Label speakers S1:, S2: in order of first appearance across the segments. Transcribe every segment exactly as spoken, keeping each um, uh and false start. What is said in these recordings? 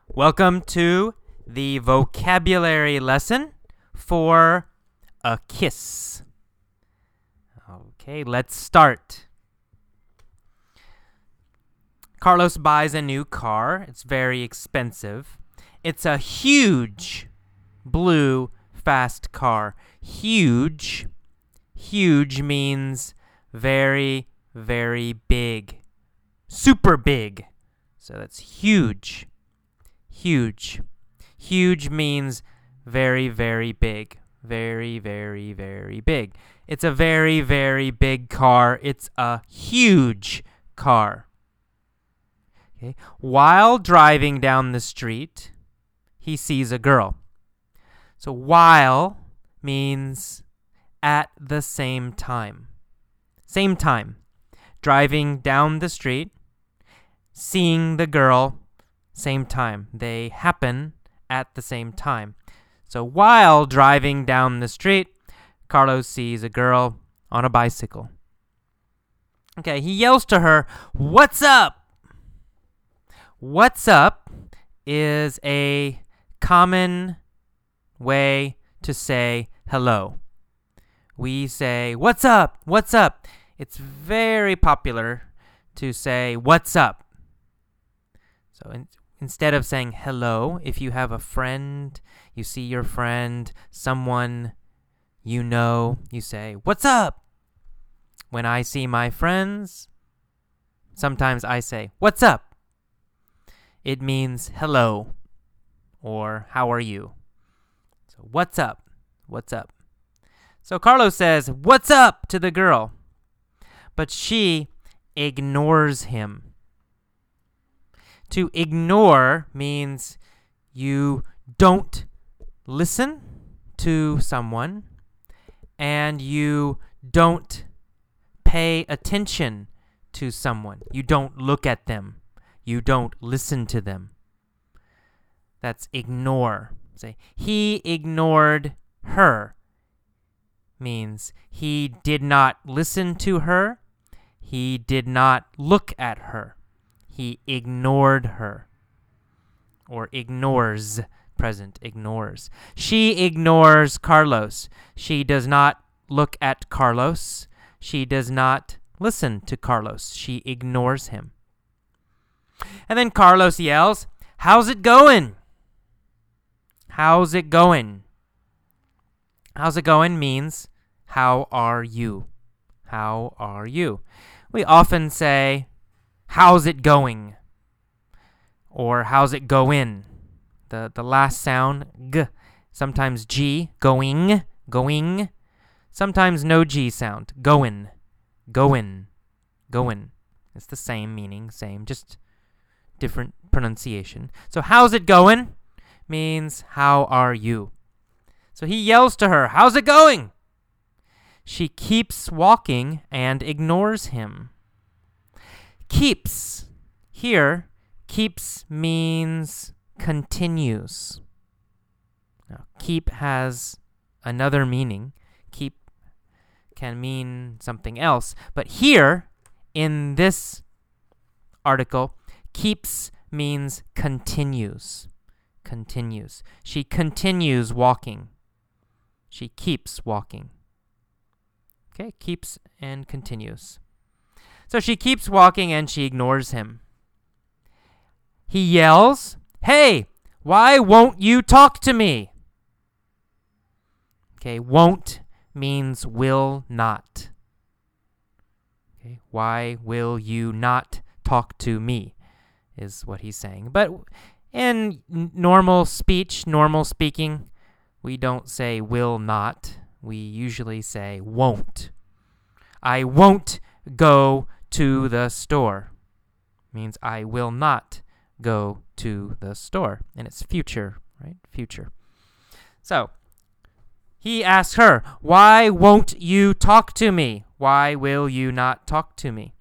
S1: Welcome to the vocabulary lesson for a kiss. Okay, let's start. Carlos buys a new car. It's very expensive. It's a huge blue fast car. Huge. Huge means very, very big. Super big. So that's huge. Huge. Huge means very, very big. Very, very, very big. It's a very, very big car. It's a huge car. Okay. While driving down the street, he sees a girl. So while means at the same time. Same time. Driving down the street, seeing the girl, same time. They happen at the same time. So while driving down the street, Carlos sees a girl on a bicycle. Okay, he yells to her, "What's up?" What's up is a common way to say hello. We say, "What's up? What's up?" It's very popular to say, "What's up?" So in, instead of saying hello, if you have a friend, you see your friend, someone you know, you say, "What's up?" When I see my friends, sometimes I say, "What's up?" It means hello or how are you? So what's up? What's up? So Carlos says, "What's up?" to the girl, but she ignores him. To ignore means you don't listen to someone and you don't pay attention to someone. You don't look at them. You don't listen to them. That's ignore. Say, he ignored her. Means he did not listen to her. He did not look at her. He ignored her. Or ignores, present, ignores. She ignores Carlos. She does not look at Carlos. She does not listen to Carlos. She ignores him. And then Carlos yells, "How's it going?" How's it going? How's it going means, how are you? How are you? We often say, "How's it going?" Or "How's it going?" The the last sound, g, sometimes g, going, going. Sometimes no g sound, goin', goin', goin'. It's the same meaning, same, just different pronunciation. So how's it going means how are you? So he yells to her, "How's it going?" She keeps walking and ignores him. Keeps. Here, keeps means continues. Now, keep has another meaning. Keep can mean something else. But here, in this article, keeps means continues. Continues. She continues walking. She keeps walking. Okay, keeps and continues. So she keeps walking and she ignores him. He yells, "Hey, why won't you talk to me?" Okay, won't means will not. Okay, why will you not talk to me is what he's saying. But in normal speech, normal speaking, we don't say will not. We usually say won't. I won't go to the store. Means I will not go to the store. And it's future, right? Future. So, he asks her, "Why won't you talk to me? Why will you not talk to me?"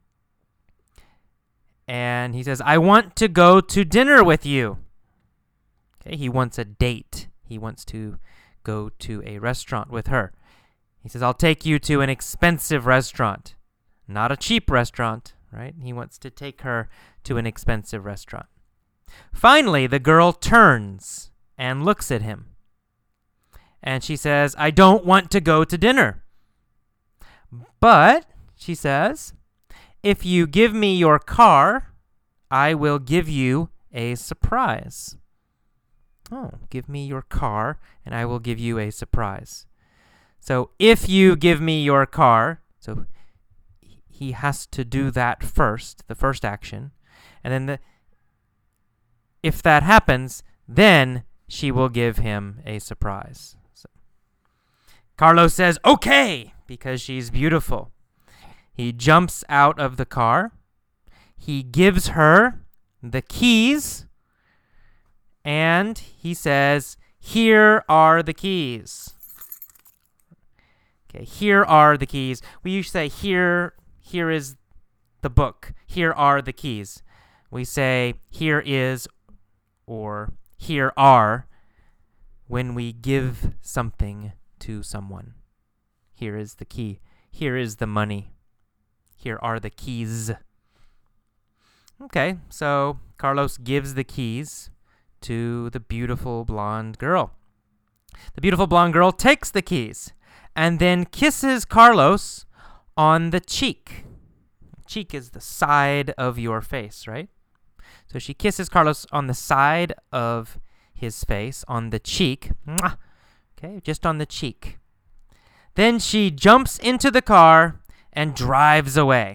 S1: And he says, "I want to go to dinner with you." Okay, he wants a date. He wants to go to a restaurant with her. He says, "I'll take you to an expensive restaurant." Not a cheap restaurant, right? He wants to take her to an expensive restaurant. Finally, the girl turns and looks at him. And she says, I don't want to go to dinner. But, she says, if you give me your car, I will give you a surprise. Oh, give me your car, and I will give you a surprise. So, if you give me your car, so he has to do that first, the first action. And then the, if that happens, then she will give him a surprise. So, Carlos says, okay, because she's beautiful. He jumps out of the car. He gives her the keys. And he says, here are the keys. Okay, here are the keys. We usually say, here, here is the book. Here are the keys. We say, here is, or here are, when we give something to someone. Here is the key. Here is the money. Here are the keys. Okay, so Carlos gives the keys to the beautiful blonde girl. The beautiful blonde girl takes the keys and then kisses Carlos on the cheek. Cheek is the side of your face, right? So she kisses Carlos on the side of his face, on the cheek. Mwah! Okay, just on the cheek. Then she jumps into the car and drives away.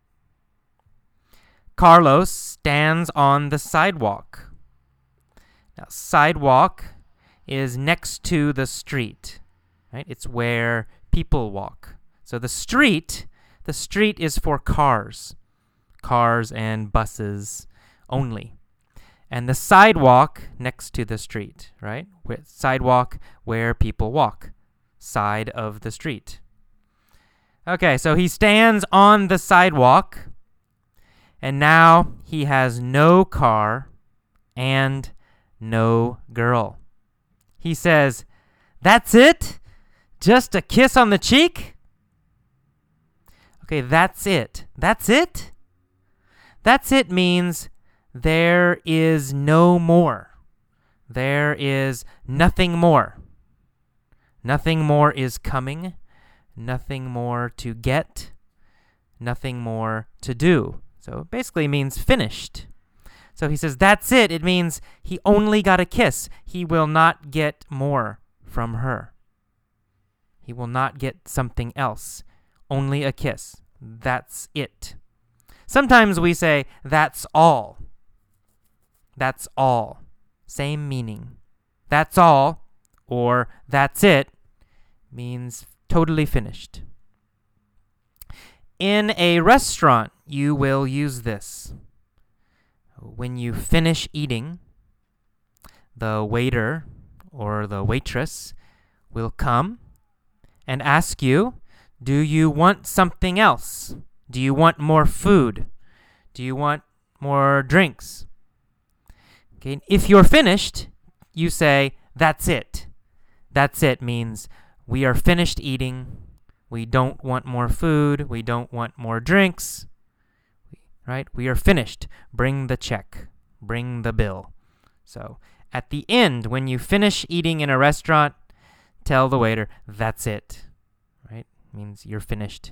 S1: Carlos stands on the sidewalk. Now, sidewalk is next to the street, right? It's where people walk. So the street, the street is for cars, cars and buses only. And the sidewalk next to the street, right? With sidewalk where people walk, side of the street. Okay, so he stands on the sidewalk, and now he has no car and no girl. He says, that's it? Just a kiss on the cheek? Okay, that's it. That's it? That's it means there is no more. There is nothing more. Nothing more is coming. Nothing more to get. Nothing more to do. So it basically means finished. So he says, that's it. It means he only got a kiss. He will not get more from her. He will not get something else. Only a kiss. That's it. Sometimes we say, that's all. That's all. Same meaning. That's all, or that's it, means totally finished. In a restaurant, you will use this. When you finish eating, the waiter or the waitress will come and ask you, do you want something else? Do you want more food? Do you want more drinks? Okay, if you're finished, you say, that's it. That's it means we are finished eating. We don't want more food. We don't want more drinks. Right? We are finished. Bring the check. Bring the bill. So at the end, when you finish eating in a restaurant, tell the waiter, that's it. Right? Means you're finished.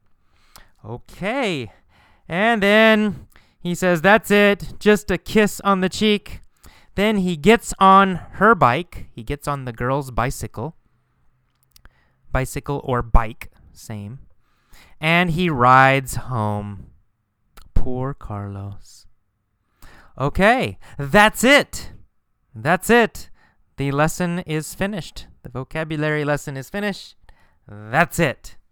S1: Okay. And then he says, that's it. Just a kiss on the cheek. Then he gets on her bike. He gets on the girl's bicycle. Bicycle or bike, same. And he rides home. Poor Carlos. Okay, that's it. That's it. The lesson is finished. The vocabulary lesson is finished. That's it.